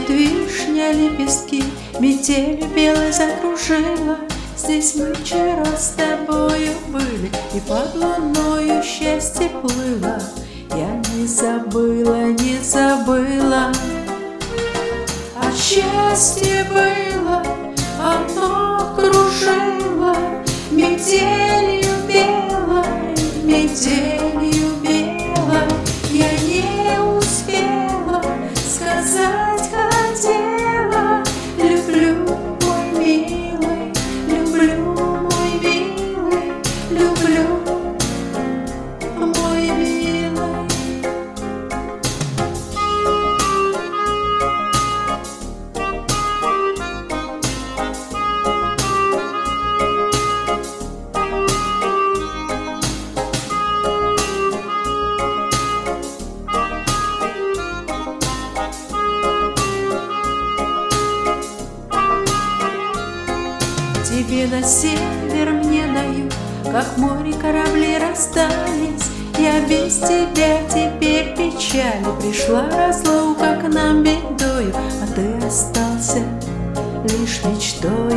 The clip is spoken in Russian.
вишня лепестки, метель белой закружила. Здесь мы вчера с тобою были, и под луною счастье плыло. Я не забыла, не забыла. А счастье было, оно кружило метелью белой, метелью белой. Я не успела сказать, хотела: люблю, мой милый, люблю, мой милый, люблю, мой милый. Тебе на север, мне на юг, как море корабли расстались. Я без тебя теперь печали, пришла разлука к нам бедою, а ты остался лишь мечтой.